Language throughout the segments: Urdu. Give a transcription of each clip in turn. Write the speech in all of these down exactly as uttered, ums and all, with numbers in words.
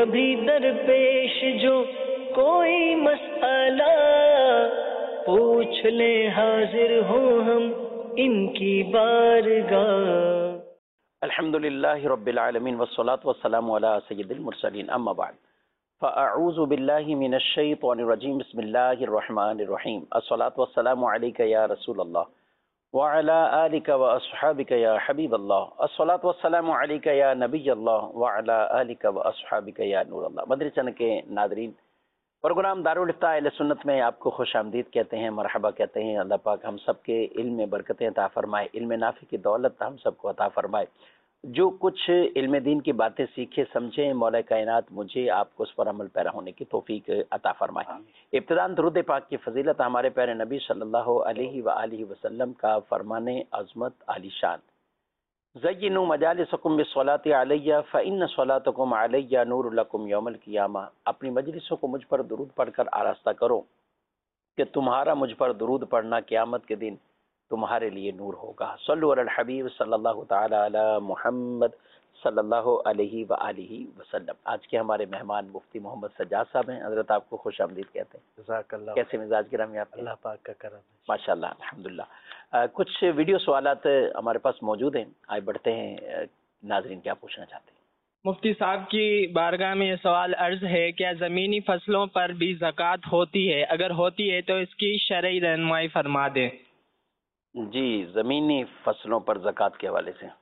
کبھی درپیش جو کوئی مسئلہ پوچھ لے حاضر ہوں ہم ان کی بارگاہ۔ الحمد للہ رب العالمین والصلاة والسلام علی سید المرسلین، اما بعد فاعوذ باللہ من الشیطان الرجیم، بسم اللہ الرحمن الرحیم، الصلاة والسلام علیک یا رسول اللہ وعلی آلک واصحابک یا حبیب اللہ، الصلاة والسلام علیک یا نبی اللہ وعلی آلک واصحابک یا نور اللہ۔ مدری چینل کے ناظرین، پروگرام دارالفتاء اہل سنت میں آپ کو خوش آمدید کہتے ہیں، مرحبا کہتے ہیں۔ اللہ پاک ہم سب کے علم میں برکتیں عطا فرمائے، علم نافع کی دولت ہم سب کو عطا فرمائے۔ جو کچھ علم دین کی باتیں سیکھے سمجھیں، مولا کائنات مجھے آپ کو اس پر عمل پیرا ہونے کی توفیق عطا فرمائے۔ ابتداءً درود پاک کی فضیلت ہمارے پیارے نبی صلی اللہ علیہ وآلہ وسلم کا فرمان عظمت عالی شان، زینوا مجالسکم بالصلاۃ علی فإن صلاتکم علی نور لکم یوم القیامہ۔ اپنی مجلسوں کو مجھ پر درود پڑھ کر آراستہ کرو کہ تمہارا مجھ پر درود پڑھنا قیامت کے دن تمہارے لیے نور ہوگا۔ صلو علی الحبیب صلی اللہ تعالی علی محمد صلی اللہ علیہ وآلہ وسلم۔ آج کے ہمارے مہمان مفتی محمد سجاد صاحب ہیں، حضرت آپ کو خوش آمدید کہتے ہیں۔ جزاک اللہ۔ کیسے مزاج گرامی آپ کے؟ اللہ پاک کا کرم ہے، ماشاءاللہ الحمدللہ۔ کچھ ویڈیو سوالات ہمارے پاس موجود ہیں، آئے بڑھتے ہیں۔ ناظرین کیا پوچھنا چاہتے ہیں؟ مفتی صاحب کی بارگاہ میں یہ سوال عرض ہے، کیا زمینی فصلوں پر بھی زکوٰۃ ہوتی ہے؟ اگر ہوتی ہے تو اس کی شرعی رہنمائی فرما دیں۔ جی، زمینی فصلوں پر زکوٰۃ کے حوالے سے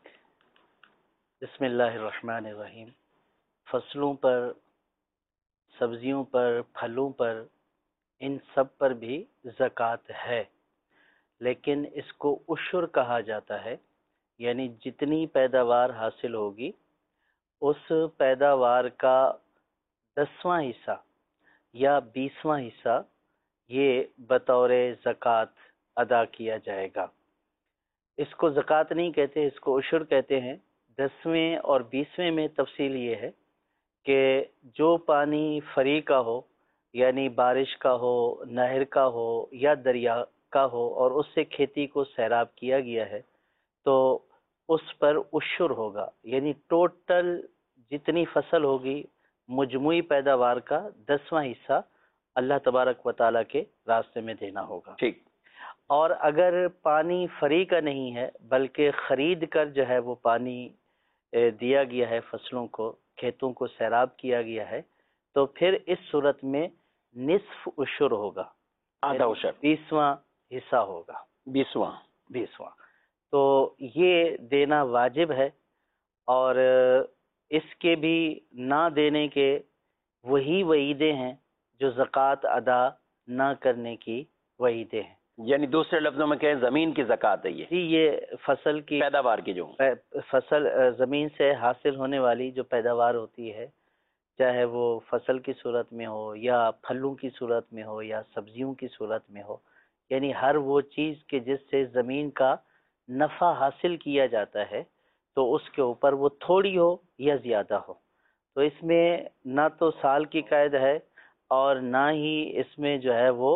بسم اللہ الرحمن الرحیم۔ فصلوں پر، سبزیوں پر، پھلوں پر، ان سب پر بھی زکوٰۃ ہے، لیکن اس کو عشر کہا جاتا ہے، یعنی جتنی پیداوار حاصل ہوگی اس پیداوار کا دسواں حصہ یا بیسواں حصہ یہ بطور زکوٰۃ ادا کیا جائے گا۔ اس کو زکوٰۃ نہیں کہتے، اس کو عشر کہتے ہیں۔ دسویں اور بیسویں میں تفصیل یہ ہے کہ جو پانی فری کا ہو، یعنی بارش کا ہو، نہر کا ہو یا دریا کا ہو، اور اس سے کھیتی کو سیراب کیا گیا ہے تو اس پر عشر ہوگا، یعنی ٹوٹل جتنی فصل ہوگی مجموعی پیداوار کا دسواں حصہ اللہ تبارک و تعالیٰ کے راستے میں دینا ہوگا۔ ٹھیک۔ اور اگر پانی فری کا نہیں ہے بلکہ خرید کر جو ہے وہ پانی دیا گیا ہے، فصلوں کو، کھیتوں کو سیراب کیا گیا ہے، تو پھر اس صورت میں نصف عشر ہوگا، آدھا عشر، بیسواں حصہ ہوگا، بیسواں بیسواں تو یہ دینا واجب ہے۔ اور اس کے بھی نہ دینے کے وہی وعیدیں ہیں جو زکوٰۃ ادا نہ کرنے کی وعیدیں ہیں۔ یعنی دوسرے لفظوں میں کہیں زمین کی زکوٰۃ ہے یہ؟ جی، یہ فصل کی پیداوار کی، جو فصل زمین سے حاصل ہونے والی جو پیداوار ہوتی ہے، چاہے وہ فصل کی صورت میں ہو یا پھلوں کی صورت میں ہو یا سبزیوں کی صورت میں ہو، یعنی ہر وہ چیز کہ جس سے زمین کا نفع حاصل کیا جاتا ہے تو اس کے اوپر وہ تھوڑی ہو یا زیادہ ہو۔ تو اس میں نہ تو سال کی قید ہے اور نہ ہی اس میں جو ہے وہ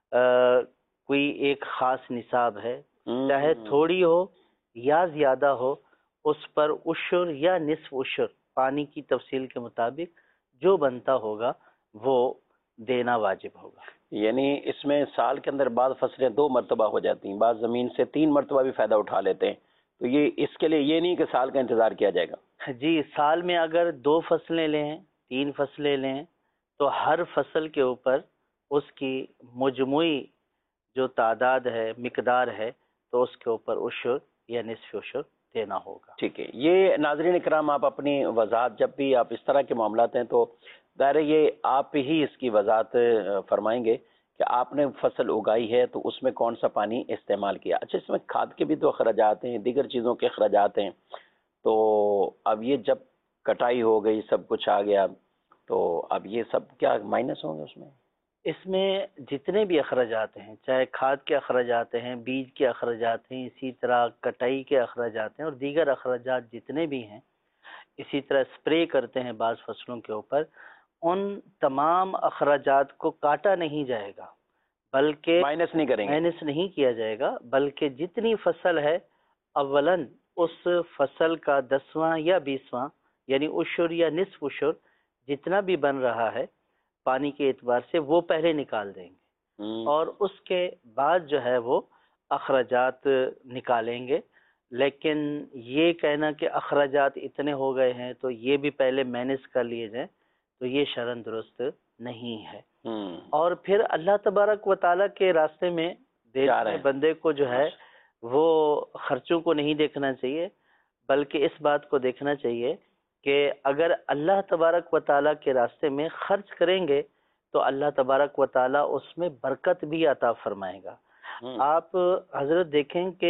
کوئی ایک خاص نصاب ہے، چاہے تھوڑی ہو یا زیادہ ہو، اس پر عشر یا نصف عشر پانی کی تفصیل کے مطابق جو بنتا ہوگا وہ دینا واجب ہوگا۔ یعنی اس میں سال کے اندر بعض فصلیں دو مرتبہ ہو جاتی ہیں، بعض زمین سے تین مرتبہ بھی فائدہ اٹھا لیتے ہیں، تو یہ اس کے لیے یہ نہیں کہ سال کا انتظار کیا جائے گا۔ جی، سال میں اگر دو فصلیں لیں، تین فصلیں لیں، تو ہر فصل کے اوپر اس کی مجموعی جو تعداد ہے، مقدار ہے، تو اس کے اوپر عشر یا نصف عشر دینا ہوگا۔ ٹھیک ہے۔ یہ ناظرین اکرام، آپ اپنی وضاحت، جب بھی آپ اس طرح کے معاملات ہیں تو ظاہر ہے یہ آپ ہی اس کی وضاحت فرمائیں گے کہ آپ نے فصل اگائی ہے تو اس میں کون سا پانی استعمال کیا۔ اچھا، اس میں کھاد کے بھی تو اخراجات ہیں، دیگر چیزوں کے اخراجات ہیں، تو اب یہ جب کٹائی ہو گئی، سب کچھ آ گیا، تو اب یہ سب کیا مائنس ہوں گے اس میں؟ اس میں جتنے بھی اخراجات ہیں، چاہے کھاد کے اخراجات ہیں، بیج کے اخراجات ہیں، اسی طرح کٹائی کے اخراجات ہیں اور دیگر اخراجات جتنے بھی ہیں، اسی طرح اسپرے کرتے ہیں بعض فصلوں کے اوپر، ان تمام اخراجات کو کاٹا نہیں جائے گا، بلکہ مائنس نہیں کریں گے، مائنس نہیں کیا جائے گا، بلکہ جتنی فصل ہے اولاً اس فصل کا دسواں یا بیسواں یعنی عشر یا نصف عشر جتنا بھی بن رہا ہے پانی کے اعتبار سے وہ پہلے نکال دیں گے، ہوں، اور اس کے بعد جو ہے وہ اخراجات نکالیں گے۔ لیکن یہ کہنا کہ اخراجات اتنے ہو گئے ہیں تو یہ بھی پہلے مینیج کر لیے جائیں، تو یہ شرعاً درست نہیں ہے۔ ہوں، اور پھر اللہ تبارک و تعالیٰ کے راستے میں جا رہے دینے ہیں۔ بندے کو جو ہے وہ خرچوں کو نہیں دیکھنا چاہیے، بلکہ اس بات کو دیکھنا چاہیے کہ اگر اللہ تبارک و تعالیٰ کے راستے میں خرچ کریں گے تو اللہ تبارک و تعالیٰ اس میں برکت بھی عطا فرمائے گا۔ ہوں، آپ حضرت دیکھیں کہ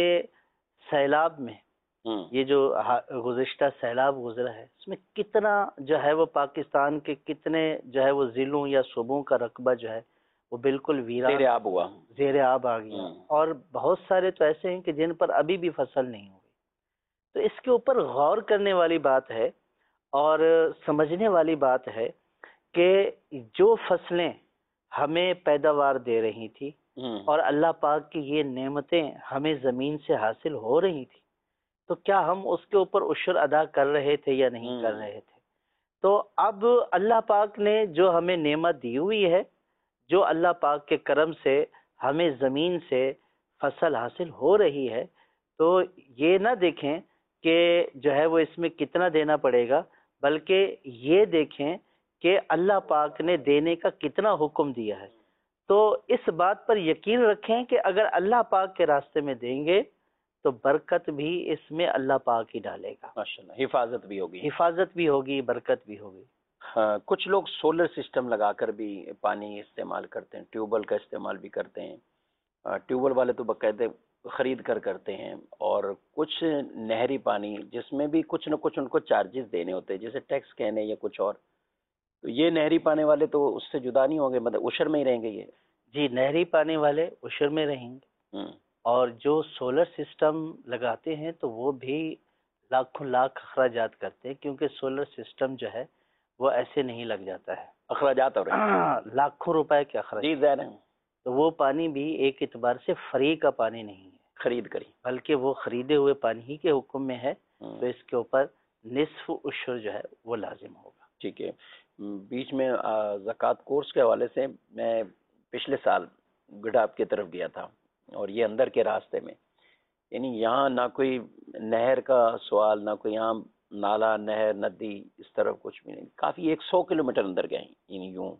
سیلاب میں ہوں، یہ جو گزشتہ سیلاب گزرا ہے اس میں کتنا جو ہے وہ پاکستان کے کتنے جو ہے وہ ضلعوں یا صوبوں کا رقبہ جو ہے وہ بالکل ویران زیر آب ہوا۔ زیر آب آ گیا، ہوں، اور بہت سارے تو ایسے ہیں کہ جن پر ابھی بھی فصل نہیں ہوئی۔ تو اس کے اوپر غور کرنے والی بات ہے اور سمجھنے والی بات ہے کہ جو فصلیں ہمیں پیداوار دے رہی تھی ہوں، اور اللہ پاک کی یہ نعمتیں ہمیں زمین سے حاصل ہو رہی تھی، تو کیا ہم اس کے اوپر عشر ادا کر رہے تھے یا نہیں ہوں، کر رہے تھے؟ تو اب اللہ پاک نے جو ہمیں نعمت دی ہوئی ہے، جو اللہ پاک کے کرم سے ہمیں زمین سے فصل حاصل ہو رہی ہے، تو یہ نہ دیکھیں کہ جو ہے وہ اس میں کتنا دینا پڑے گا، بلکہ یہ دیکھیں کہ اللہ پاک نے دینے کا کتنا حکم دیا ہے۔ تو اس بات پر یقین رکھیں کہ اگر اللہ پاک کے راستے میں دیں گے تو برکت بھی اس میں اللہ پاک ہی ڈالے گا، ماشاءاللہ حفاظت بھی ہوگی۔ حفاظت بھی ہوگی، برکت بھی ہوگی۔ ہاں، کچھ لوگ سولر سسٹم لگا کر بھی پانی استعمال کرتے ہیں، ٹیوب ویل کا استعمال بھی کرتے ہیں۔ ٹیوب ویل والے تو باقاعدہ خرید کر کرتے ہیں، اور کچھ نہری پانی جس میں بھی کچھ نہ کچھ ان کو چارجز دینے ہوتے ہیں، جیسے ٹیکس کہنے یا کچھ اور۔ تو یہ نہری پانے والے تو اس سے جدا نہیں ہوں گے، مطلب عشر میں ہی رہیں گے یہ؟ جی، نہری پانی والے عشر میں رہیں گے، ہوں، اور جو سولر سسٹم لگاتے ہیں تو وہ بھی لاکھوں لاکھ اخراجات کرتے ہیں، کیونکہ سولر سسٹم جو ہے وہ ایسے نہیں لگ جاتا ہے، اخراجات ہو رہے ہیں۔ لاکھوں روپے کے اخراج، جی ظاہر ہے، تو وہ پانی بھی ایک اعتبار سے فری کا پانی نہیں ہے، خرید کری۔ بلکہ وہ خریدے ہوئے پانی ہی کے حکم میں ہے، ہوں، تو اس کے اوپر نصف عشر جو ہے وہ لازم ہوگا۔ ٹھیک ہے۔ بیچ میں زکوٰۃ کورس کے حوالے سے میں پچھلے سال گڈاب کی طرف گیا تھا، اور یہ اندر کے راستے میں، یعنی یہاں نہ کوئی نہر کا سوال، نہ کوئی یہاں نالا، نہر، ندی، اس طرف کچھ بھی نہیں، کافی ایک سو کلو میٹر اندر گئے ہیں یعنی یوں۔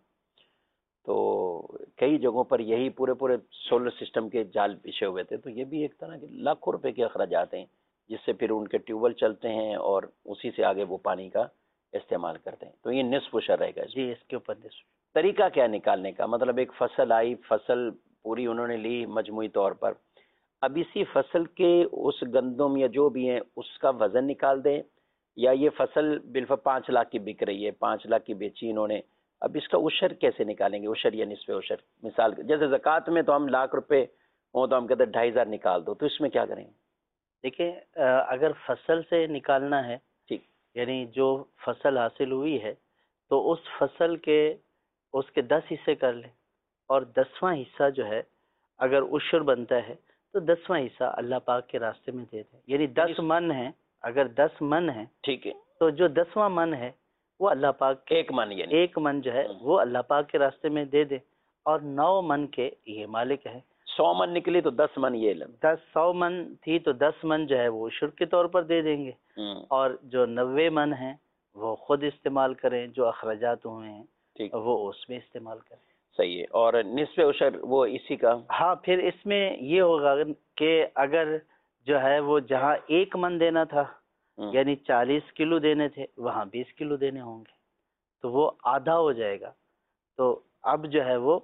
تو کئی جگہوں پر یہی پورے پورے سولر سسٹم کے جال بچھے ہوئے تھے، تو یہ بھی ایک طرح کے لاکھوں روپے کے اخراجات ہیں، جس سے پھر ان کے ٹیوب ویل چلتے ہیں اور اسی سے آگے وہ پانی کا استعمال کرتے ہیں۔ تو یہ نصف عشر رہے گا اس میں۔ جی، اس کے اوپر نصف۔ طریقہ کیا نکالنے کا؟ مطلب ایک فصل آئی، فصل پوری انہوں نے لی مجموعی طور پر، اب اسی فصل کے اس گندم یا جو بھی ہیں اس کا وزن نکال دیں، یا یہ فصل بالفعل پانچ لاکھ کی بک رہی ہے، پانچ لاکھ کی بیچی انہوں نے، اب اس کا عشر کیسے نکالیں گے؟ عشر یا نصف عشر؟ مثال جیسے زکوٰۃ میں تو ہم لاکھ روپے ہوں تو ہم کہتے ہیں ڈھائی ہزار نکال دو، تو اس میں کیا کریں؟ دیکھیں، اگر فصل سے نکالنا ہے، ٹھیک، یعنی جو فصل حاصل ہوئی ہے تو اس فصل کے اس کے دس حصے کر لیں، اور دسواں حصہ جو ہے اگر عشر بنتا ہے تو دسواں حصہ اللہ پاک کے راستے میں دے دیں، یعنی دس من ہے، اگر دس من ہے ٹھیک ہے، تو جو دسواں من ہے وہ اللہ پاک کے ایک من یعنی ایک من جو ہے وہ اللہ پاک کے راستے میں دے دیں، اور نو من کے یہ مالک ہے۔ سو من نکلی تو دس من یہ لیں۔ دس سو من تھی تو دس من جو ہے وہ عشر کے طور پر دے دیں گے، ہوں، اور جو نوے من ہیں وہ خود استعمال کریں، جو اخراجات ہوئے ہیں ٹھیک، وہ اس میں استعمال کریں۔ صحیح ہے۔ اور نصف عشر وہ اسی کا؟ ہاں، پھر اس میں یہ ہوگا کہ اگر جو ہے وہ جہاں ایک من دینا تھا، ہوں، یعنی چالیس کلو دینے تھے، وہاں بیس کلو دینے ہوں گے، تو وہ آدھا ہو جائے گا۔ تو اب جو ہے وہ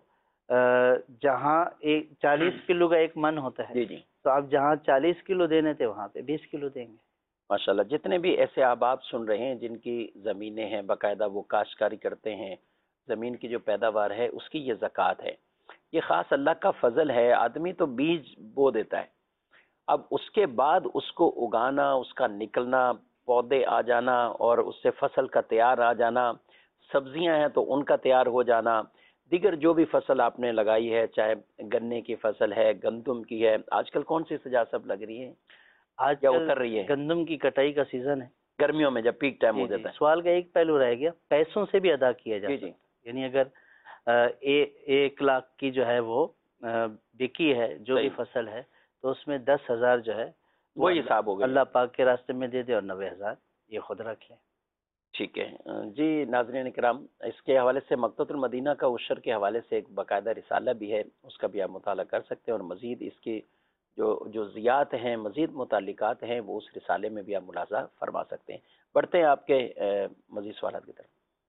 جہاں ایک چالیس کلو کا ایک من ہوتا ہے، جی جی، تو اب جہاں چالیس کلو دینے تھے وہاں پہ بیس کلو دیں گے۔ ماشاءاللہ۔ جتنے بھی ایسے احباب سن رہے ہیں جن کی زمینیں ہیں، باقاعدہ وہ کاشتکاری کرتے ہیں، زمین کی جو پیداوار ہے اس کی یہ زکوٰۃ ہے، یہ خاص اللہ کا فضل ہے۔ آدمی تو بیج بو دیتا ہے، اب اس کے بعد اس کو اگانا، اس کا نکلنا، پودے آ جانا، اور اس سے فصل کا تیار آ جانا، سبزیاں ہیں تو ان کا تیار ہو جانا، دیگر جو بھی فصل آپ نے لگائی ہے، چاہے گنے کی فصل ہے، گندم کی ہے، آج کل کون سی سجا سب لگ رہی ہے آج یا کل اتر رہی ہے؟ گندم کی کٹائی کا سیزن ہے، گرمیوں میں جب پیک ٹائم جی ہو جی جاتا ہے. سوال کا ایک پہلو رہ گیا، پیسوں سے بھی ادا کیا جا جی سکتا جی ہے، یعنی اگر آ، اے- ایک لاکھ کی جو ہے وہ آ، بکی ہے جو بھی صحیح، فصل ہے، تو اس میں دس ہزار جو ہے وہ وہی اللہ حساب ہو گئی. اللہ پاک کے راستے میں دے دے اور نوے ہزار یہ خود رکھ لیں. ٹھیک ہے. جی ناظرین کرام، اس کے حوالے سے مکتبۃ المدینہ کا عشر کے حوالے سے ایک باقاعدہ رسالہ بھی ہے، اس کا بھی آپ مطالعہ کر سکتے ہیں، اور مزید اس کی جو جزئیات ہیں، مزید متعلقات ہیں، وہ اس رسالے میں بھی آپ ملاحظہ فرما سکتے ہیں. بڑھتے ہیں آپ کے اہ، مزید سوالات کی طرف.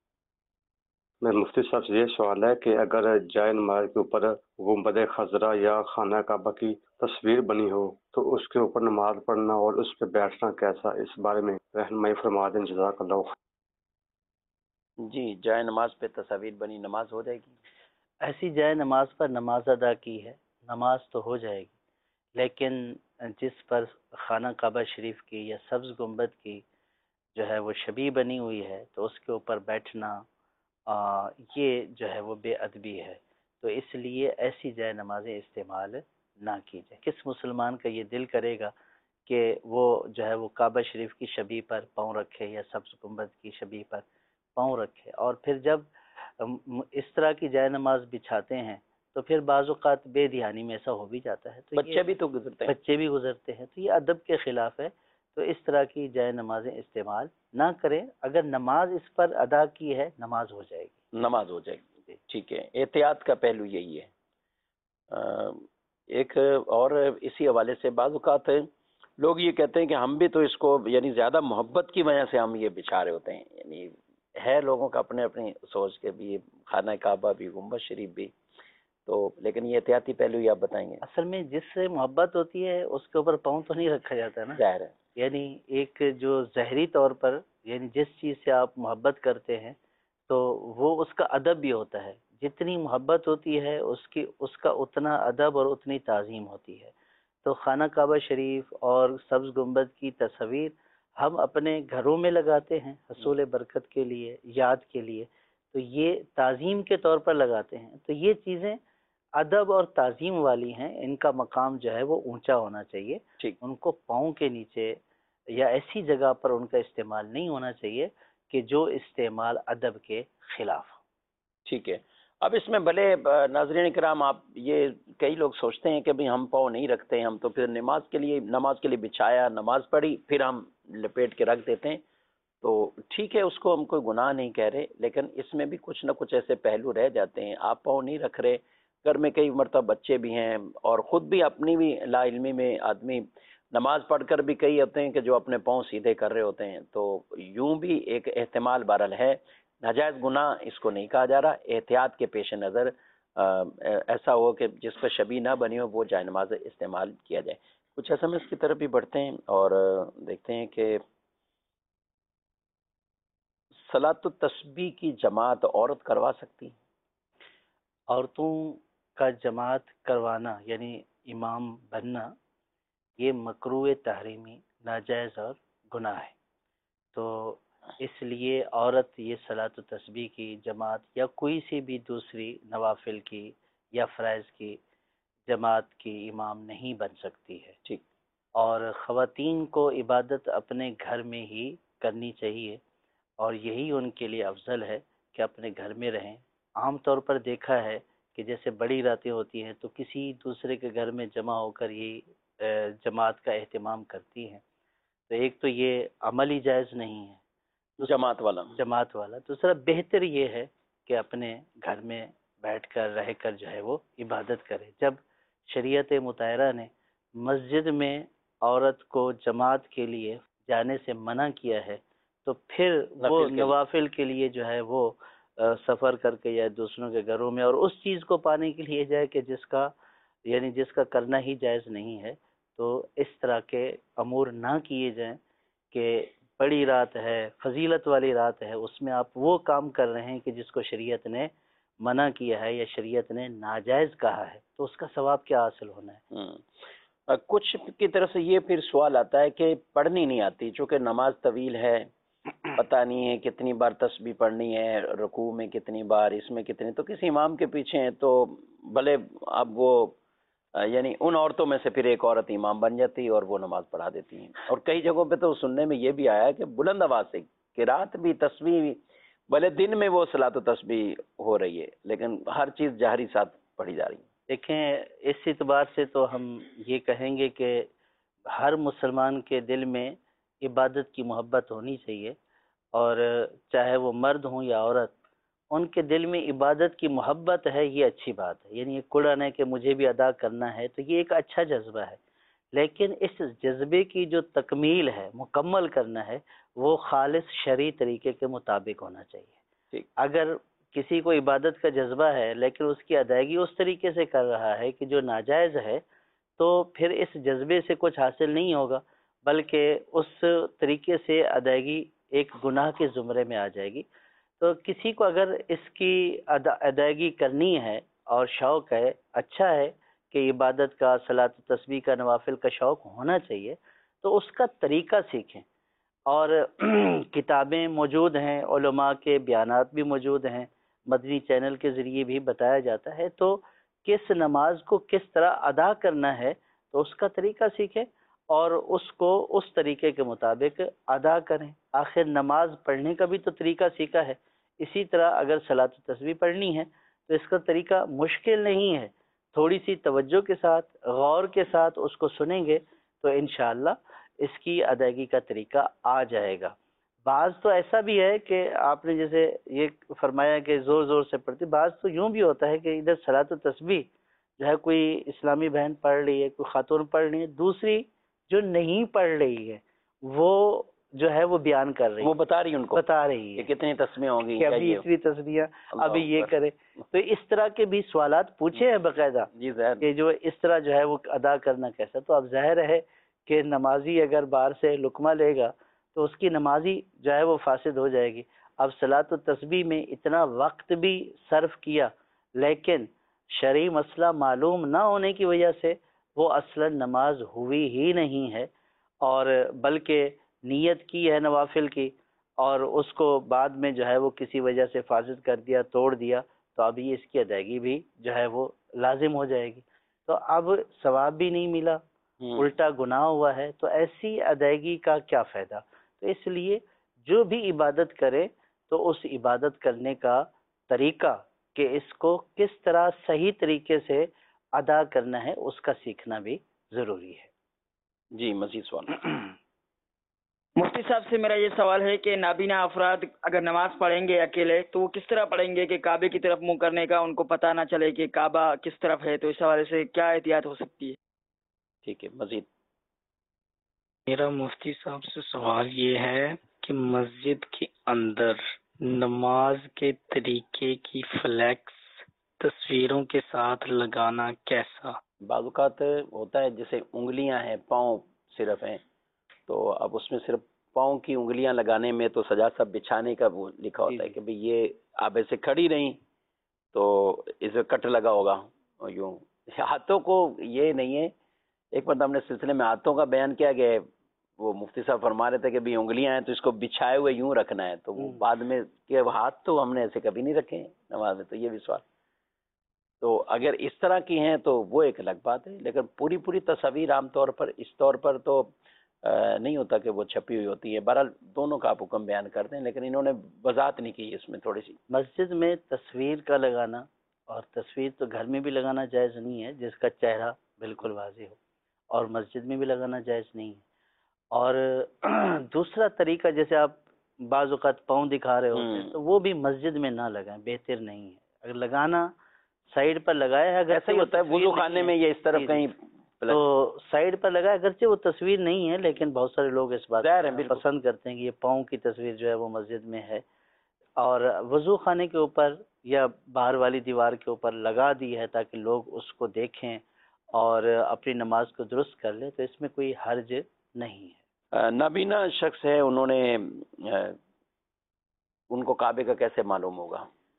میں مفتی صاحب سے یہ سوال ہے کہ اگر جائے نماز کے اوپر گنبد خضرا یا خانہ کعبہ کی تصویر بنی ہو تو اس کے اوپر نماز پڑھنا اور اس پہ بیٹھنا کیسا، اس بارے میں رہنمائی فرما دیں، جزاک اللہ خیر. جی جائے نماز پہ تصاویر بنی نماز ہو جائے گی؟ ایسی جائے نماز پر نماز ادا کی ہے، نماز تو ہو جائے گی، لیکن جس پر خانہ کعبہ شریف کی یا سبز گنبد کی جو ہے وہ شبیہ بنی ہوئی ہے تو اس کے اوپر بیٹھنا آ، یہ جو ہے وہ بے ادبی ہے. تو اس لیے ایسی جائے نمازیں استعمال نہ کی جائے. کس مسلمان کا یہ دل کرے گا کہ وہ جو ہے وہ کعبہ شریف کی شبیہ پر پاؤں رکھے یا سبز گنبد کی شبیہ پر پاؤں رکھے؟ اور پھر جب ام، اس طرح کی جائے نماز بچھاتے ہیں تو پھر بعض اوقات بے دھیانی میں ایسا ہو بھی جاتا ہے، تو بچے یہ بھی تو گزرتے ہیں. بچے بھی گزرتے ہیں، تو یہ ادب کے خلاف ہے. تو اس طرح کی جائے نمازیں استعمال نہ کریں. اگر نماز اس پر ادا کی ہے نماز ہو جائے گی. نماز ہو جائے گی. جی. ٹھیک ہے. احتیاط کا پہلو یہی ہے. آ، ایک اور اسی حوالے سے بعض اوقات لوگ یہ کہتے ہیں کہ ہم بھی تو اس کو یعنی زیادہ محبت کی وجہ سے ہم یہ بچھا رہے ہوتے ہیں. یعنی ہے لوگوں کا اپنے اپنی سوچ کے بھی، خانہ کعبہ بھی، گنبد شریف بھی، تو لیکن یہ احتیاطی پہلو ہی آپ بتائیں گے. اصل میں جس سے محبت ہوتی ہے اس کے اوپر پاؤں تو نہیں رکھا جاتا نا. ظاہر ہے. یعنی ایک جو ظاہری طور پر یعنی جس چیز سے آپ محبت کرتے ہیں تو وہ اس کا ادب بھی ہوتا ہے. جتنی محبت ہوتی ہے اس کی اس کا اتنا ادب اور اتنی تعظیم ہوتی ہے. تو خانہ کعبہ شریف اور سبز گنبد کی تصویر ہم اپنے گھروں میں لگاتے ہیں حصول برکت کے لیے، یاد کے لیے، تو یہ تعظیم کے طور پر لگاتے ہیں. تو یہ چیزیں ادب اور تعظیم والی ہیں، ان کا مقام جو ہے وہ اونچا ہونا چاہیے. ٹھیک. ان کو پاؤں کے نیچے یا ایسی جگہ پر ان کا استعمال نہیں ہونا چاہیے کہ جو استعمال ادب کے خلاف. ٹھیک ہے. اب اس میں بھلے ناظرین کرام آپ یہ کئی لوگ سوچتے ہیں کہ بھی ہم پاؤں نہیں رکھتے، ہم تو پھر نماز کے لیے نماز کے لیے بچھایا، نماز پڑھی، پھر ہم لپیٹ کے رکھ دیتے ہیں. تو ٹھیک ہے، اس کو ہم کوئی گناہ نہیں کہہ رہے، لیکن اس میں بھی کچھ نہ کچھ ایسے پہلو رہ جاتے ہیں. آپ پاؤں نہیں رکھ رہے، گھر میں کئی مرتبہ بچے بھی ہیں، اور خود بھی اپنی بھی لا علمی میں آدمی نماز پڑھ کر بھی کئی ہوتے ہیں کہ جو اپنے پاؤں سیدھے کر رہے ہوتے ہیں. تو یوں بھی ایک احتمال بہرحال ہے. ناجائز گناہ اس کو نہیں کہا جا رہا. احتیاط کے پیش نظر ایسا ہو کہ جس پر شبیہ نہ بنی ہو وہ جائے نماز استعمال کیا جائے. کچھ ایس ایم ایس کی طرف بھی بڑھتے ہیں اور دیکھتے ہیں کہ صلاۃ التسبیح کی جماعت عورت کروا سکتی؟ عورتوں کا جماعت کروانا یعنی امام بننا یہ مکروہ تحریمی، ناجائز اور گناہ ہے. تو اس لیے عورت یہ صلاۃ التسبیح کی جماعت یا کوئی سی بھی دوسری نوافل کی یا فرائض کی جماعت کی امام نہیں بن سکتی ہے. ٹھیک. اور خواتین کو عبادت اپنے گھر میں ہی کرنی چاہیے، اور یہی ان کے لیے افضل ہے کہ اپنے گھر میں رہیں. عام طور پر دیکھا ہے کہ جیسے بڑی راتیں ہوتی ہیں تو کسی دوسرے کے گھر میں جمع ہو کر یہ جماعت کا اہتمام کرتی ہیں. تو ایک تو یہ عمل ہی جائز نہیں ہے جماعت والا جماعت والا دوسرا بہتر یہ ہے کہ اپنے گھر میں بیٹھ کر رہ کر جو ہے وہ عبادت کرے. جب شریعت مطہرہ نے مسجد میں عورت کو جماعت کے لیے جانے سے منع کیا ہے تو پھر وہ نوافل کے لیے جو ہے وہ سفر کر کے یا دوسروں کے گھروں میں اور اس چیز کو پانے کے لیے جائے کہ جس کا یعنی جس کا کرنا ہی جائز نہیں ہے. تو اس طرح کے امور نہ کیے جائیں کہ بڑی رات ہے، فضیلت والی رات ہے، اس میں آپ وہ کام کر رہے ہیں کہ جس کو شریعت نے منع کیا ہے یا شریعت نے ناجائز کہا ہے، تو اس کا ثواب کیا حاصل ہونا ہے. کچھ کی طرف سے یہ پھر سوال آتا ہے کہ پڑھنی نہیں آتی، چونکہ نماز طویل ہے، پتہ نہیں ہے کتنی بار تسبیح پڑھنی ہے، رکوع میں کتنی بار، اس میں کتنی، تو کسی امام کے پیچھے ہیں تو بھلے اب وہ یعنی ان عورتوں میں سے پھر ایک عورت امام بن جاتی اور وہ نماز پڑھا دیتی ہیں. اور کئی جگہوں پہ تو سننے میں یہ بھی آیا ہے کہ بلند آواز سے قرات بھی، تسبیح، بھلے دن میں وہ صلاۃ و تسبیح ہو رہی ہے لیکن ہر چیز جہری ساتھ پڑھی جا رہی ہے. دیکھیں اس اعتبار سے تو ہم یہ کہیں گے کہ ہر مسلمان کے دل میں عبادت کی محبت ہونی چاہیے، اور چاہے وہ مرد ہوں یا عورت، ان کے دل میں عبادت کی محبت ہے، یہ اچھی بات ہے. یعنی یہ کڑن ہے کہ مجھے بھی ادا کرنا ہے، تو یہ ایک اچھا جذبہ ہے. لیکن اس جذبے کی جو تکمیل ہے، مکمل کرنا ہے، وہ خالص شرعی طریقے کے مطابق ہونا چاہیے. اگر کسی کو عبادت کا جذبہ ہے لیکن اس کی ادائیگی اس طریقے سے کر رہا ہے کہ جو ناجائز ہے، تو پھر اس جذبے سے کچھ حاصل نہیں ہوگا، بلکہ اس طریقے سے ادائیگی ایک گناہ کے زمرے میں آ جائے گی. تو کسی کو اگر اس کی ادائیگی کرنی ہے اور شوق ہے، اچھا ہے کہ عبادت کا، صلاۃ و تسبیح کا، نوافل کا شوق ہونا چاہیے، تو اس کا طریقہ سیکھیں. اور کتابیں موجود ہیں، علماء کے بیانات بھی موجود ہیں، مدنی چینل کے ذریعے بھی بتایا جاتا ہے. تو کس نماز کو کس طرح ادا کرنا ہے تو اس کا طریقہ سیکھیں اور اس کو اس طریقے کے مطابق ادا کریں. آخر نماز پڑھنے کا بھی تو طریقہ سیکھا ہے. اسی طرح اگر صلاۃ و تسبیح پڑھنی ہے تو اس کا طریقہ مشکل نہیں ہے. تھوڑی سی توجہ کے ساتھ، غور کے ساتھ اس کو سنیں گے تو انشاءاللہ اس کی ادائیگی کا طریقہ آ جائے گا. بعض تو ایسا بھی ہے کہ آپ نے جیسے یہ فرمایا کہ زور زور سے پڑھتی، بعض تو یوں بھی ہوتا ہے کہ ادھر صلاۃ و تسبیح جو ہے کوئی اسلامی بہن پڑھ رہی ہے، کوئی خاتون پڑھ رہی ہے، دوسری جو نہیں پڑھ رہی ہے وہ جو ہے وہ بیان کر رہی ہے، وہ بتا رہی ان کو بتا رہی ہے کہ کتنی تسبیح ہوں گی، کہ ابھی اتنی تسبیح، ابھی یہ کرے. تو اس طرح کے بھی سوالات پوچھے ہیں باقاعدہ جی ظاہر کہ جو اس طرح جو ہے وہ ادا کرنا کیسا. تو اب ظاہر ہے کہ نمازی اگر باہر سے لقمہ لے گا تو اس کی نمازی جو ہے وہ فاسد ہو جائے گی. اب صلاۃ و تسبیح میں اتنا وقت بھی صرف کیا لیکن شرعی مسئلہ معلوم نہ ہونے کی وجہ سے وہ اصلا نماز ہوئی ہی نہیں ہے، اور بلکہ نیت کی ہے نوافل کی اور اس کو بعد میں جو ہے وہ کسی وجہ سے فاسد کر دیا، توڑ دیا، تو ابھی اس کی ادائیگی بھی جو ہے وہ لازم ہو جائے گی. تو اب ثواب بھی نہیں ملا، الٹا گناہ ہوا ہے. تو ایسی ادائیگی کا کیا فائدہ؟ تو اس لیے جو بھی عبادت کرے تو اس عبادت کرنے کا طریقہ کہ اس کو کس طرح صحیح طریقے سے ادا کرنا ہے اس کا سیکھنا بھی ضروری ہے. جی مزید سوال. مفتی صاحب سے میرا یہ سوال ہے کہ نابینا افراد اگر نماز پڑھیں گے اکیلے تو وہ کس طرح پڑھیں گے کہ کعبے کی طرف منہ کرنے کا ان کو پتہ نہ چلے کہ کعبہ کس طرف ہے؟ تو اس حوالے سے کیا احتیاط ہو سکتی ہے؟ ٹھیک ہے مزید. میرا مفتی صاحب سے سوال یہ ہے کہ مسجد کے اندر نماز کے طریقے کی فلیکس تصویروں کے ساتھ لگانا کیسا؟ بعض اوقات ہوتا ہے جیسے انگلیاں ہیں، پاؤں صرف ہیں، تو اب اس میں صرف پاؤں کی انگلیاں لگانے میں تو سجاد صاحب بچھانے کا وہ لکھا ہوتا ہے کہ بھئی یہ آپ ایسے کھڑی رہیں تو اسے کٹ لگا ہوگا. یوں ہاتھوں کو یہ نہیں ہے. ایک مرتبہ ہم نے سلسلے میں ہاتھوں کا بیان کیا کہ وہ مفتی صاحب فرما رہے تھے کہ بھی انگلیاں ہیں تو اس کو بچھائے ہوئے یوں رکھنا ہے، تو وہ بعد میں کہ ہاتھ تو ہم نے ایسے کبھی نہیں رکھے ہیں نماز میں. تو یہ بھی سوال. تو اگر اس طرح کی ہیں تو وہ ایک الگ بات ہے، لیکن پوری پوری تصاویر عام طور پر اس طور پر تو نہیں ہوتا کہ وہ چھپی ہوئی ہوتی ہے. بہرحال دونوں کا آپ حکم بیان کرتے ہیں، لیکن انہوں نے وضاحت نہیں کی اس میں تھوڑی سی. مسجد میں تصویر کا لگانا، اور تصویر تو گھر میں بھی لگانا جائز نہیں ہے جس کا چہرہ بالکل واضح ہو، اور مسجد میں بھی لگانا جائز نہیں ہے. اور دوسرا طریقہ جیسے آپ بعض اوقات پاؤں دکھا رہے ہوتے ہیں تو وہ بھی مسجد میں نہ لگائیں، بہتر نہیں ہے. اگر لگانا سائیڈ پر لگایا ہے، اگر ایسا ہی ہوتا ہے وضو خانے میں یا اس طرف کہیں تو سائیڈ پر لگایا، اگرچہ وہ تصویر نہیں ہے لیکن بہت سارے لوگ اس بات کو پسند کرتے ہیں کہ یہ پاؤں کی تصویر جو ہے وہ مسجد میں ہے. اور وضو خانے کے اوپر یا باہر والی دیوار کے اوپر لگا دی ہے تاکہ لوگ اس کو دیکھیں اور اپنی نماز کو درست کر لیں، تو اس میں کوئی حرج نہیں ہے. نابینا شخص ہے، انہوں نے ان کو کعبے کا کیسے معلوم ہوگا؟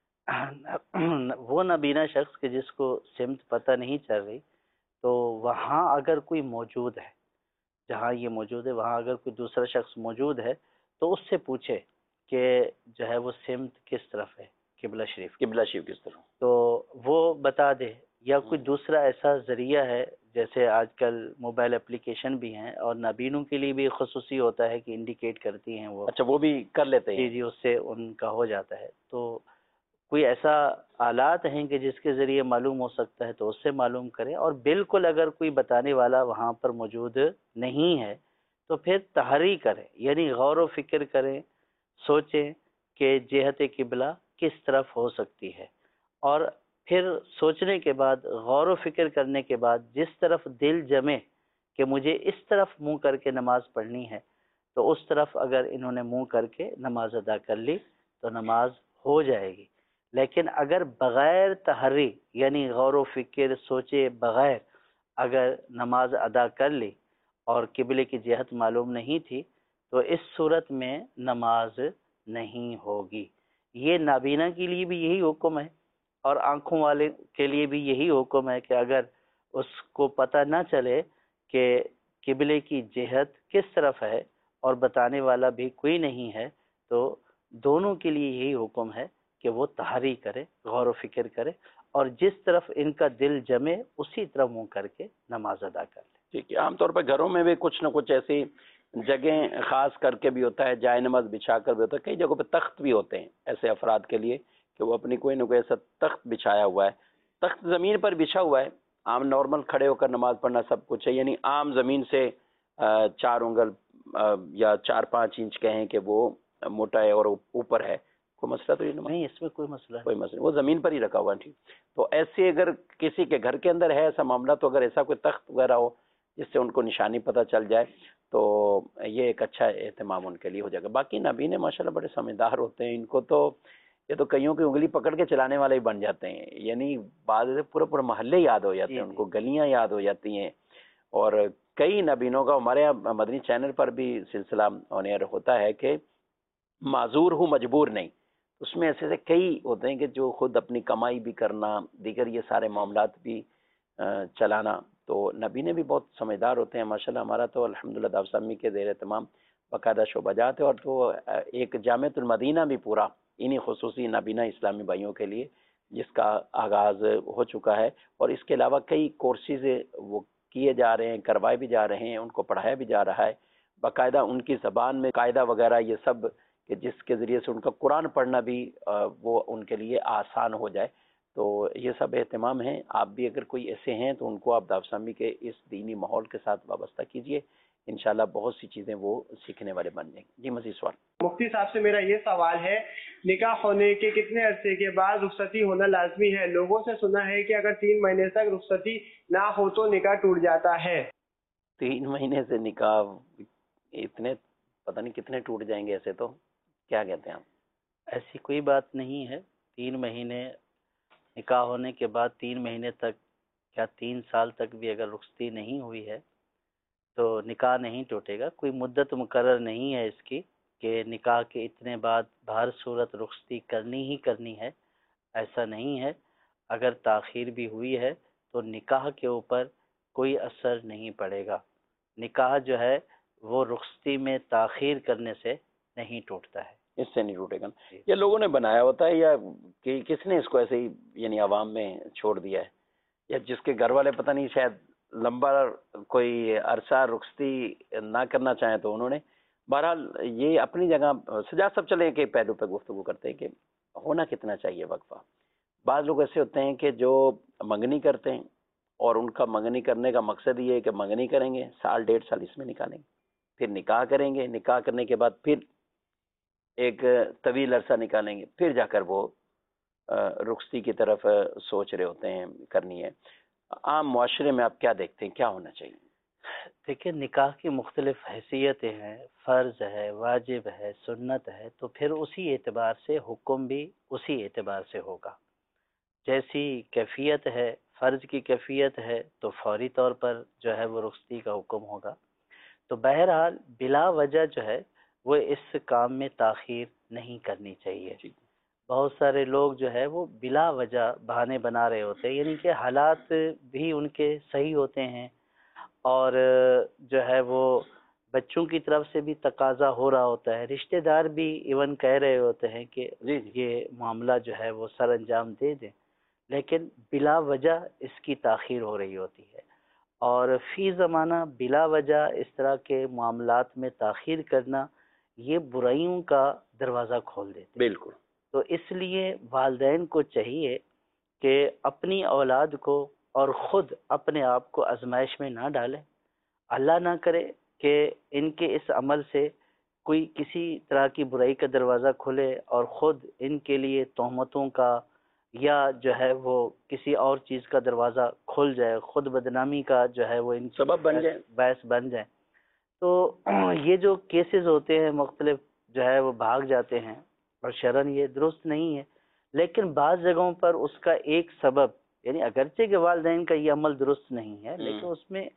وہ نابینا شخص کہ جس کو سمت پتہ نہیں چل رہی، تو وہاں اگر کوئی موجود ہے، جہاں یہ موجود ہے وہاں اگر کوئی دوسرا شخص موجود ہے تو اس سے پوچھے کہ جو ہے وہ سمت کس طرف ہے، قبلہ شریف قبلہ شریف کس طرف، تو وہ بتا دے. یا کوئی دوسرا ایسا ذریعہ ہے، جیسے آج کل موبائل اپلیکیشن بھی ہیں اور نابینوں کے لیے بھی خصوصی ہوتا ہے کہ انڈیکیٹ کرتی ہیں وہ، اچھا وہ بھی کر لیتے جی ہیں؟ جی، اس سے ان کا ہو جاتا ہے. تو کوئی ایسا آلات ہیں کہ جس کے ذریعے معلوم ہو سکتا ہے تو اس سے معلوم کریں. اور بالکل اگر کوئی بتانے والا وہاں پر موجود نہیں ہے تو پھر تحری کریں، یعنی غور و فکر کریں، سوچیں کہ جہت قبلہ کس طرف ہو سکتی ہے، اور پھر سوچنے کے بعد، غور و فکر کرنے کے بعد جس طرف دل جمے کہ مجھے اس طرف منہ کر کے نماز پڑھنی ہے تو اس طرف اگر انہوں نے منہ کر کے نماز ادا کر لی تو نماز ہو جائے گی. لیکن اگر بغیر تحری، یعنی غور و فکر سوچے بغیر اگر نماز ادا کر لی اور قبلے کی جہت معلوم نہیں تھی تو اس صورت میں نماز نہیں ہوگی. یہ نابینا کے لیے بھی یہی حکم ہے اور آنکھوں والے کے لیے بھی یہی حکم ہے کہ اگر اس کو پتہ نہ چلے کہ قبلے کی جہت کس طرف ہے اور بتانے والا بھی کوئی نہیں ہے تو دونوں کے لیے یہی حکم ہے کہ وہ تحری کرے، غور و فکر کرے، اور جس طرف ان کا دل جمے اسی طرف منہ کر کے نماز ادا کر لے. ٹھیک ہے. عام طور پہ گھروں میں بھی کچھ نہ کچھ ایسی جگہیں خاص کر کے بھی ہوتا ہے، جائے نماز بچھا کر بھی ہوتا ہے، کئی جگہوں پہ تخت بھی ہوتے ہیں ایسے افراد کے لیے کہ وہ اپنی کوئی نہ کوئی ایسا تخت بچھایا ہوا ہے. تخت زمین پر بچھا ہوا ہے، عام نارمل کھڑے ہو کر نماز پڑھنا سب کچھ ہے، یعنی عام زمین سے چار انگل یا چار پانچ انچ کہیں کہ وہ موٹا ہے اور اوپر ہے، کوئی مسئلہ تو نہیں، اس میں کوئی مسئلہ کوئی مسئلہ وہ زمین پر ہی رکھا ہوا ہے. ٹھیک. تو ایسے اگر کسی کے گھر کے اندر ہے ایسا معاملہ تو اگر ایسا کوئی تخت وغیرہ ہو جس سے ان کو نشانی پتہ چل جائے تو یہ ایک اچھا اہتمام ان کے لیے ہو جائے گا. باقی نبینے ماشاءاللہ بڑے سمجھدار ہوتے ہیں، ان کو تو یہ تو کئیوں کی انگلی پکڑ کے چلانے والے ہی بن جاتے ہیں، یعنی بعض پورے پورے محلے یاد ہو جاتے ہیں ان کو، گلیاں یاد ہو جاتی ہیں. اور کئی نبینوں کا ہمارے یہاں مدنی چینل پر بھی سلسلہ آن ایئر ہوتا ہے کہ معذور ہوں مجبور نہیں. اس میں ایسے ایسے کئی ہوتے ہیں کہ جو خود اپنی کمائی بھی کرنا، دیگر یہ سارے معاملات بھی چلانا، تو نبی نے بھی بہت سمجھدار ہوتے ہیں ماشاءاللہ. ہمارا تو الحمدللہ دعوت اسلامی کے زیر اہتمام باقاعدہ شعبہ جات ہے، اور تو ایک جامعۃ المدینہ بھی پورا انہی خصوصی نابینا اسلامی بھائیوں کے لیے جس کا آغاز ہو چکا ہے، اور اس کے علاوہ کئی کورسز وہ کیے جا رہے ہیں، کروائے بھی جا رہے ہیں، ان کو پڑھایا بھی جا رہا ہے باقاعدہ ان کی زبان میں قاعدہ وغیرہ یہ سب کہ جس کے ذریعے سے ان کا قرآن پڑھنا بھی وہ ان کے لیے آسان ہو جائے. تو یہ سب اہتمام ہیں. آپ بھی اگر کوئی ایسے ہیں تو ان کو آپ دعوت اسلامی کے اس دینی ماحول کے ساتھ وابستہ کیجئے، انشاءاللہ بہت سی چیزیں وہ سیکھنے والے بن جائیں گے. جی مزید سوال. مفتی صاحب سے میرا یہ سوال ہے، نکاح ہونے کے کتنے عرصے کے بعد رخصتی ہونا لازمی ہے؟ لوگوں سے سنا ہے کہ اگر تین مہینے تک رخصتی نہ ہو تو نکاح ٹوٹ جاتا ہے. تین مہینے سے نکاح اتنے پتہ نہیں کتنے ٹوٹ جائیں گے ایسے، تو کیا کہتے ہیں آپ؟ ایسی کوئی بات نہیں ہے. تین مہینے نکاح ہونے کے بعد تین مہینے تک یا تین سال تک بھی اگر رخصتی نہیں ہوئی ہے تو نکاح نہیں ٹوٹے گا. کوئی مدت مقرر نہیں ہے اس کی کہ نکاح کے اتنے بعد بہر صورت رخصتی کرنی ہی کرنی ہے، ایسا نہیں ہے. اگر تاخیر بھی ہوئی ہے تو نکاح کے اوپر کوئی اثر نہیں پڑے گا. نکاح جو ہے وہ رخصتی میں تاخیر کرنے سے نہیں ٹوٹتا ہے. اس سے نہیں ٹوٹے گا. یا لوگوں نے بنایا ہوتا ہے یا کہ کس نے اس کو ایسے ہی یعنی عوام میں چھوڑ دیا ہے، یا جس کے گھر والے پتہ نہیں شاید لمبا کوئی عرصہ رخصتی نہ کرنا چاہیں تو انہوں نے. بہرحال یہ اپنی جگہ سجا سب چلے کہ پہلو پہ گفتگو کرتے ہیں کہ ہونا کتنا چاہیے وقفہ. بعض لوگ ایسے ہوتے ہیں کہ جو منگنی کرتے ہیں اور ان کا منگنی کرنے کا مقصد یہ ہے کہ منگنی کریں گے، سال ڈیڑھ سال اس میں نکالیں گے، پھر نکاح کریں گے، نکاح کرنے کے بعد پھر ایک طویل عرصہ نکالیں گے، پھر جا کر وہ رخصتی کی طرف سوچ رہے ہوتے ہیں کرنی ہے. عام معاشرے میں آپ کیا دیکھتے ہیں کیا ہونا چاہیے؟ دیکھیں، نکاح کی مختلف حیثیتیں ہیں، فرض ہے، واجب ہے، سنت ہے، تو پھر اسی اعتبار سے حکم بھی اسی اعتبار سے ہوگا. جیسی کیفیت ہے، فرض کی کیفیت ہے تو فوری طور پر جو ہے وہ رخصتی کا حکم ہوگا. تو بہرحال بلا وجہ جو ہے وہ اس کام میں تاخیر نہیں کرنی چاہیے. بہت سارے لوگ جو ہے وہ بلا وجہ بہانے بنا رہے ہوتے ہیں، یعنی کہ حالات بھی ان کے صحیح ہوتے ہیں اور جو ہے وہ بچوں کی طرف سے بھی تقاضا ہو رہا ہوتا ہے، رشتہ دار بھی ایون کہہ رہے ہوتے ہیں کہ یہ معاملہ جو ہے وہ سر انجام دے دیں، لیکن بلا وجہ اس کی تاخیر ہو رہی ہوتی ہے، اور فی زمانہ بلا وجہ اس طرح کے معاملات میں تاخیر کرنا یہ برائیوں کا دروازہ کھول دیتے ہیں۔ بالکل۔ تو اس لیے والدین کو چاہیے کہ اپنی اولاد کو اور خود اپنے آپ کو آزمائش میں نہ ڈالیں، اللہ نہ کرے کہ ان کے اس عمل سے کوئی کسی طرح کی برائی کا دروازہ کھلے اور خود ان کے لیے تہمتوں کا یا جو ہے وہ کسی اور چیز کا دروازہ کھل جائے، خود بدنامی کا جو ہے وہ ان سبب بن جائے، باعث بن جائے۔ تو یہ جو کیسز ہوتے ہیں مختلف جو ہے وہ بھاگ جاتے ہیں، اور شرعاً یہ درست نہیں ہے، لیکن بعض جگہوں پر اس کا ایک سبب، یعنی اگرچہ کہ والدین کا یہ عمل درست نہیں ہے، لیکن اس میں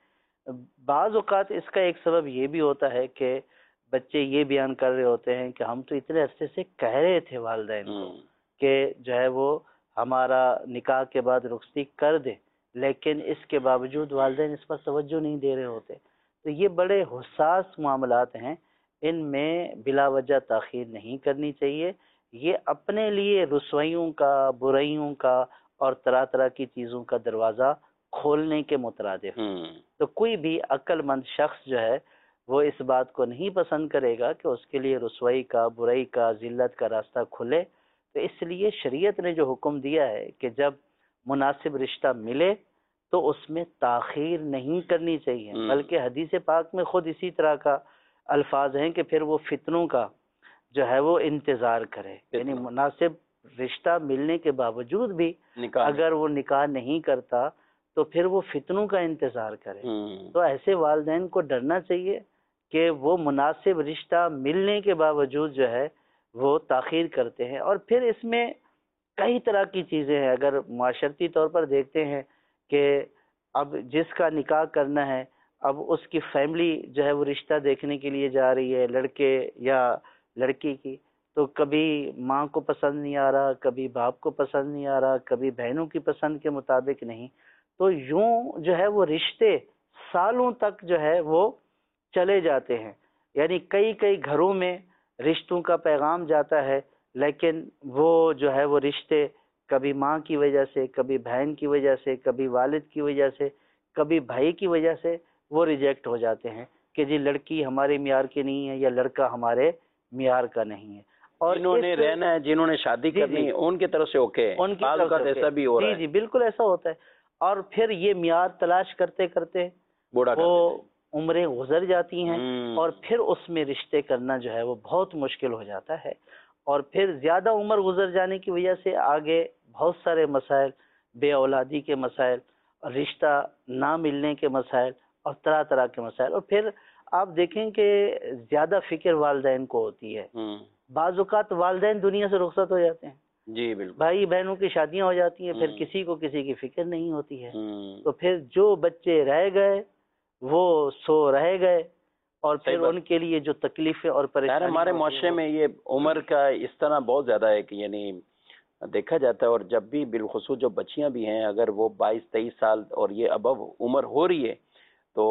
بعض اوقات اس کا ایک سبب یہ بھی ہوتا ہے کہ بچے یہ بیان کر رہے ہوتے ہیں کہ ہم تو اتنے عرصے سے کہہ رہے تھے والدین کو کہ جو ہے وہ ہمارا نکاح کے بعد رخصتی کر دے، لیکن اس کے باوجود والدین اس پر توجہ نہیں دے رہے ہوتے۔ تو یہ بڑے حساس معاملات ہیں، ان میں بلا وجہ تاخیر نہیں کرنی چاہیے۔ یہ اپنے لیے رسوائیوں کا، برائیوں کا اور طرح طرح کی چیزوں کا دروازہ کھولنے کے مترادف۔ تو کوئی بھی عقل مند شخص جو ہے وہ اس بات کو نہیں پسند کرے گا کہ اس کے لیے رسوائی کا، برائی کا، ذلت کا راستہ کھلے۔ تو اس لیے شریعت نے جو حکم دیا ہے کہ جب مناسب رشتہ ملے تو اس میں تاخیر نہیں کرنی چاہیے، بلکہ حدیث پاک میں خود اسی طرح کا الفاظ ہیں کہ پھر وہ فتنوں کا جو ہے وہ انتظار کرے، یعنی مناسب رشتہ ملنے کے باوجود بھی اگر وہ نکاح نہیں کرتا تو پھر وہ فتنوں کا انتظار کرے۔ تو ایسے والدین کو ڈرنا چاہیے کہ وہ مناسب رشتہ ملنے کے باوجود جو ہے وہ تاخیر کرتے ہیں۔ اور پھر اس میں کئی طرح کی چیزیں ہیں، اگر معاشرتی طور پر دیکھتے ہیں کہ اب جس کا نکاح کرنا ہے، اب اس کی فیملی جو ہے وہ رشتہ دیکھنے کے لیے جا رہی ہے، لڑکے یا لڑکی کی، تو کبھی ماں کو پسند نہیں آ رہا، کبھی باپ کو پسند نہیں آ رہا، کبھی بہنوں کی پسند کے مطابق نہیں، تو یوں جو ہے وہ رشتے سالوں تک جو ہے وہ چلے جاتے ہیں، یعنی کئی کئی گھروں میں رشتوں کا پیغام جاتا ہے، لیکن وہ جو ہے وہ رشتے کبھی ماں کی وجہ سے، کبھی بہن کی وجہ سے، کبھی والد کی وجہ سے، کبھی بھائی کی وجہ سے وہ ریجیکٹ ہو جاتے ہیں کہ جی لڑکی ہمارے معیار کی نہیں ہے یا لڑکا ہمارے معیار کا نہیں ہے۔ اور جنہوں نے رہنا ہے، جنہوں نے شادی کرنی ہے، ان کی طرف سے اوکے، ان کی طرف سے ایسا بھی ہو رہا ہے۔ جی جی بالکل ایسا ہوتا ہے، اور پھر یہ معیار تلاش کرتے کرتے وہ عمریں گزر جاتی ہیں، اور پھر اس میں رشتے کرنا جو ہے وہ بہت مشکل ہو جاتا ہے، اور پھر زیادہ عمر گزر جانے کی وجہ سے آگے بہت سارے مسائل، بے اولادی کے مسائل، رشتہ نہ ملنے کے مسائل اور طرح طرح کے مسائل، اور پھر آپ دیکھیں کہ زیادہ فکر والدین کو ہوتی ہے۔ بعض اوقات والدین دنیا سے رخصت ہو جاتے ہیں، جی بالکل، بھائی بہنوں کی شادیاں ہو جاتی ہیں، پھر کسی کو کسی کی فکر نہیں ہوتی ہے، تو پھر جو بچے رہ گئے وہ سو رہ گئے، اور پھر ان کے لیے جو تکلیفیں اور پریشانی ہمارے معاشرے میں یہ عمر کا اس طرح بہت زیادہ ہے کہ یعنی دیکھا جاتا ہے، اور جب بھی بالخصوص جو بچیاں بھی ہیں اگر وہ بائیس تیئیس سال اور یہ ابو عمر ہو رہی ہے تو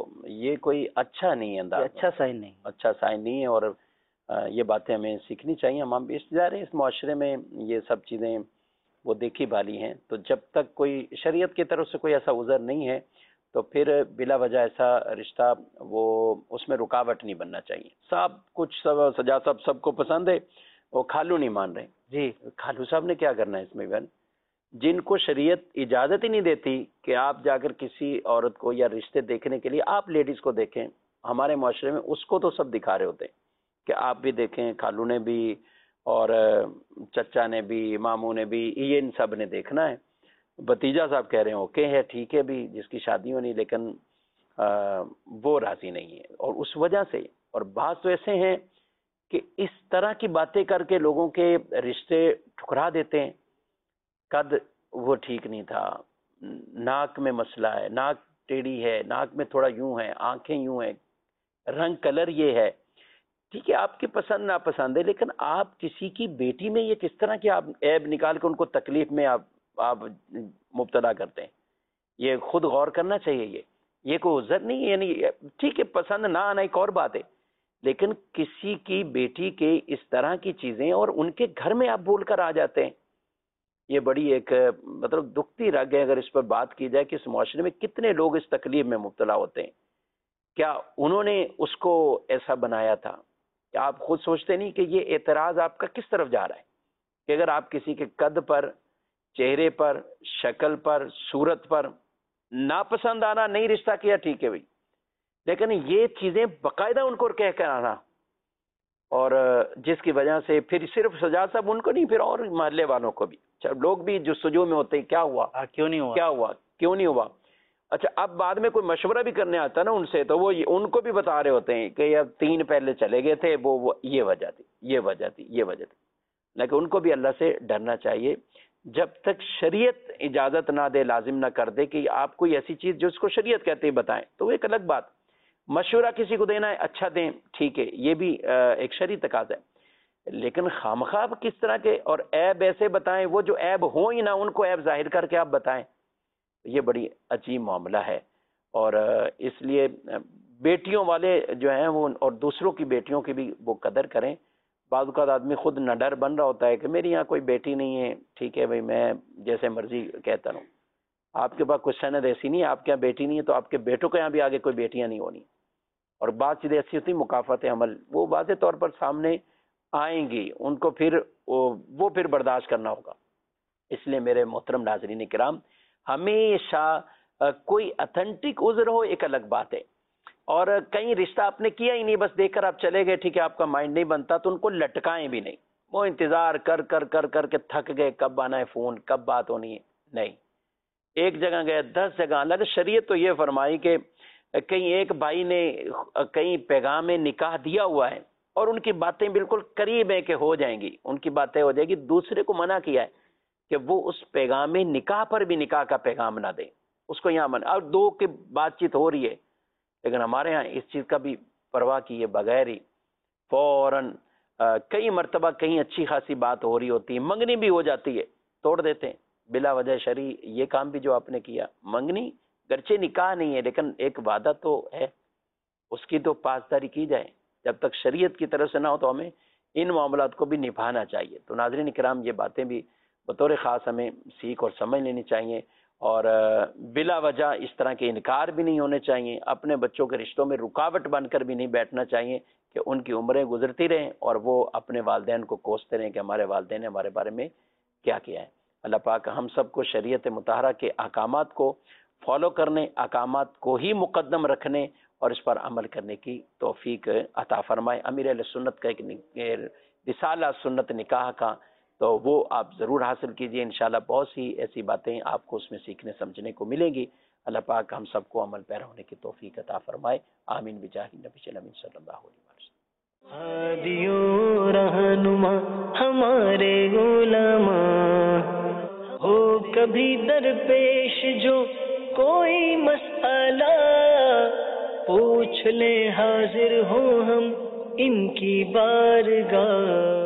یہ کوئی اچھا نہیں ہے، انداز اچھا سائن نہیں اچھا سائن نہیں ہے، اور یہ باتیں ہمیں سیکھنی چاہیے۔ ہم اس جا رہے ہیں اس معاشرے میں یہ سب چیزیں وہ دیکھی بھالی ہیں، تو جب تک کوئی شریعت کی طرف سے کوئی ایسا عذر نہیں ہے تو پھر بلا وجہ ایسا رشتہ وہ اس میں رکاوٹ نہیں بننا چاہیے۔ سب کچھ سب سجا سب سب کو پسند ہے، وہ کھالو نہیں مان رہے، جی کھالو صاحب نے کیا کرنا ہے اس میں؟ بہن جن کو شریعت اجازت ہی نہیں دیتی کہ آپ جا کر کسی عورت کو یا رشتے دیکھنے کے لیے آپ لیڈیز کو دیکھیں، ہمارے معاشرے میں اس کو تو سب دکھا رہے ہوتے ہیں کہ آپ بھی دیکھیں، کھالو نے بھی اور چچا نے بھی، ماموں نے بھی، یہ ان سب نے دیکھنا ہے۔ بھتیجا صاحب کہہ رہے ہیں اوکے ہے، ٹھیک ہے بھی، جس کی شادی ہونی، لیکن وہ راضی نہیں ہے، اور اس وجہ سے، اور بعض تو ایسے ہیں کہ اس طرح کی باتیں کر کے لوگوں کے رشتے ٹھکرا دیتے ہیں۔ قد وہ ٹھیک نہیں تھا، ناک میں مسئلہ ہے، ناک ٹیڑھی ہے، ناک میں تھوڑا یوں ہے، آنکھیں یوں ہیں، رنگ کلر یہ ہے، ٹھیک ہے آپ کی پسند ناپسند ہے، لیکن آپ کسی کی بیٹی میں یہ کس طرح کی آپ عیب نکال کے ان کو تکلیف میں آپ آپ مبتلا کرتے ہیں؟ یہ خود غور کرنا چاہیے۔ یہ یہ کوئی عذر نہیں ہے، یعنی ٹھیک ہے پسند نہ آنا ایک اور بات ہے، لیکن کسی کی بیٹی کے اس طرح کی چیزیں اور ان کے گھر میں آپ بول کر آ جاتے ہیں، یہ بڑی ایک مطلب دکھتی رگ ہے اگر اس پر بات کی جائے کہ اس معاشرے میں کتنے لوگ اس تکلیف میں مبتلا ہوتے ہیں. کیا انہوں نے اس کو ایسا بنایا تھا؟ کہ آپ خود سوچتے نہیں کہ یہ اعتراض آپ کا کس طرف جا رہا ہے؟ کہ اگر آپ کسی کے قد پر، چہرے پر، شکل پر، صورت پر ناپسند آنا، نہیں رشتہ کیا، ٹھیک ہے بھائی، لیکن یہ چیزیں باقاعدہ ان کو کہہ کر آنا، اور جس کی وجہ سے پھر صرف سجاد صاحب ان کو نہیں، پھر اور محلے والوں کو بھی، لوگ بھی جو سجو میں ہوتے ہیں، کیا ہوا کیوں نہیں ہوا کیا ہوا کیوں نہیں ہوا. اچھا اب بعد میں کوئی مشورہ بھی کرنے آتا ہے نا ان سے، تو وہ ان کو بھی بتا رہے ہوتے ہیں کہ اب تین پہلے چلے گئے تھے، وہ وہ یہ وجہ تھی یہ وجہ تھی یہ وجہ تھی. لیکن ان کو بھی اللہ سے ڈرنا چاہیے، جب تک شریعت اجازت نہ دے، لازم نہ کر دے کہ آپ کوئی ایسی چیز جو اس کو شریعت کہتے ہیں بتائیں، تو وہ ایک الگ بات. مشورہ کسی کو دینا ہے، اچھا دیں، ٹھیک ہے، یہ بھی ایک شرعی تقاضا ہے. لیکن خامخواہ کس طرح کے اور عیب ایسے بتائیں، وہ جو عیب ہوں ہی نہ ان کو عیب ظاہر کر کے آپ بتائیں، یہ بڑی عجیب معاملہ ہے. اور اس لیے بیٹیوں والے جو ہیں وہ اور دوسروں کی بیٹیوں کی بھی وہ قدر کریں. بعض اوقات آدمی خود نہ ڈر بن رہا ہوتا ہے کہ میری یہاں کوئی بیٹی نہیں ہے، ٹھیک ہے بھائی، میں جیسے مرضی کہتا رہوں. آپ کے پاس کوئی سند ایسی نہیں ہے، آپ کے یہاں بیٹی نہیں ہے تو آپ کے بیٹوں کے یہاں بھی آگے کوئی بیٹیاں نہیں ہونی. اور بات چیزیں ایسی ہوتی مکافات عمل، وہ واضح طور پر سامنے آئیں گی، ان کو پھر وہ پھر برداشت کرنا ہوگا. اس لیے میرے محترم ناظرین کرام، ہمیشہ کوئی اتھینٹک عذر ہو ایک الگ بات ہے، اور کہیں رشتہ آپ نے کیا ہی نہیں، بس دیکھ کر آپ چلے گئے، ٹھیک ہے، آپ کا مائنڈ نہیں بنتا تو ان کو لٹکائیں بھی نہیں. وہ انتظار کر کر کر کر کے تھک گئے، کب آنا ہے فون، کب بات ہونی ہے، نہیں. ایک جگہ گئے دس جگہ الگ. شریعت تو یہ فرمائی کہ کہیں ایک بھائی نے کہیں پیغام نکاح دیا ہوا ہے اور ان کی باتیں بالکل قریب ہیں کہ ہو جائیں گی، ان کی باتیں ہو جائیں گی، دوسرے کو منع کیا ہے کہ وہ اس پیغام نکاح پر بھی نکاح کا پیغام نہ دے، اس کو یہاں منع. اور دو کی بات چیت ہو رہی ہے، لیکن ہمارے ہاں اس چیز کا بھی پرواہ کیے بغیر ہی فوراً کئی مرتبہ کہیں اچھی خاصی بات ہو رہی ہوتی ہے، منگنی بھی ہو جاتی ہے، توڑ دیتے ہیں بلا وجہ شرعی. یہ کام بھی جو آپ نے کیا، منگنی گرچہ نکاح نہیں ہے لیکن ایک وعدہ تو ہے، اس کی تو پاسداری کی جائے. جب تک شریعت کی طرف سے نہ ہو تو ہمیں ان معاملات کو بھی نبھانا چاہیے. تو ناظرین کرام، یہ باتیں بھی بطور خاص ہمیں سیکھ اور سمجھ لینی چاہیے، اور بلا وجہ اس طرح کے انکار بھی نہیں ہونے چاہیے. اپنے بچوں کے رشتوں میں رکاوٹ بن کر بھی نہیں بیٹھنا چاہیے کہ ان کی عمریں گزرتی رہیں اور وہ اپنے والدین کو کوستے رہیں کہ ہمارے والدین نے ہمارے بارے میں کیا کیا ہے. اللہ پاک ہم سب کو شریعت مطہرہ کے احکامات کو فالو کرنے، احکامات کو ہی مقدم رکھنے اور اس پر عمل کرنے کی توفیق عطا فرمائے. امیر اہل سنت کا ایک رسالہ سنت نکاح کا، تو وہ آپ ضرور حاصل کیجئے. انشاءاللہ بہت سی ایسی باتیں آپ کو اس میں سیکھنے سمجھنے کو ملیں گی. اللہ پاک ہم سب کو عمل پیرا ہونے کی توفیق عطا فرمائے. آمین بجاہ نبی الامین صلی اللہ علیہ وسلم. ہادیو رہنما ہمارے علماء، ہو کبھی درپیش جو کوئی مسئلہ، پوچھ لیں حاضر ہوں ہم ان کی بارگاہ.